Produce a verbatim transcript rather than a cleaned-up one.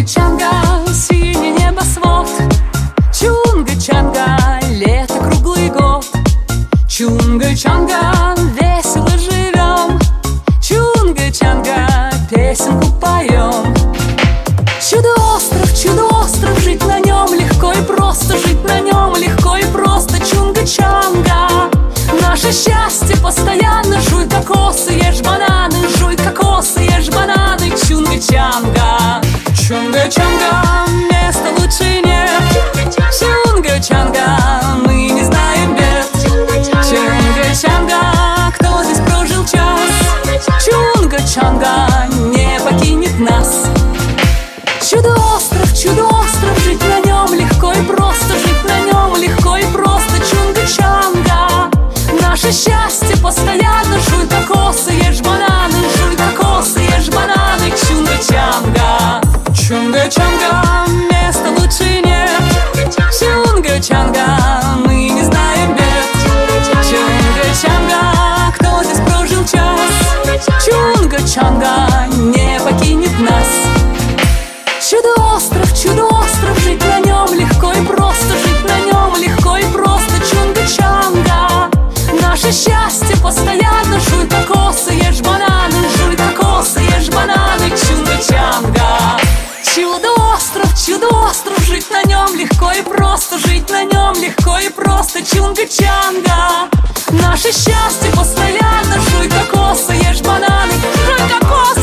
Чунга-чанга, синий небосвод. Чунга-чанга, лето круглый год. Чунга-чанга, весело живем. Чунга-чанга, песенку поем. Чудо-остров, чудо-остров, жить на нем легко и просто. Жить на нем легко и просто. Чунга-чанга, наше счастье постоянно. Жуй кокосы, ешь бананы, жуй кокосы, ешь бананы. Чунга-чанга, чунга-чанга, места лучше нет. Чунга-чанга, мы не знаем бед. Чунга-чанга, кто здесь прожил час? Чунга-чанга не покинет нас. Чудо-остров, чудо-остров, жить на нем легко и просто. Жить на нем легко и просто. Чунга-чанга, наше счастье постоянно. Жуй кокосы, ешь бананы, жуй кокосы, ешь бананы. Чунга-чанга, чунга-чанга, места лучше нет. Чунга-чанга, мы не знаем бед. Чунга-чанга, кто здесь прожил час? Чунга-чанга не покинет нас. Чудо-остров, чудо-остров, жить на нем легко и просто. Жить на нем легко и просто. Чунга-чанга, наше счастье постоянно. Жуй кокосы, ешь бананы, жуй кокосы, ешь бананы. Чунга-чанга, чудо-остров, чудо-остров, жить на нем легко и просто. Жить на нем легко и просто. Чунга-чанга, наше счастье постоянно. Жуй кокосы, ешь бананы, жуй кокосы.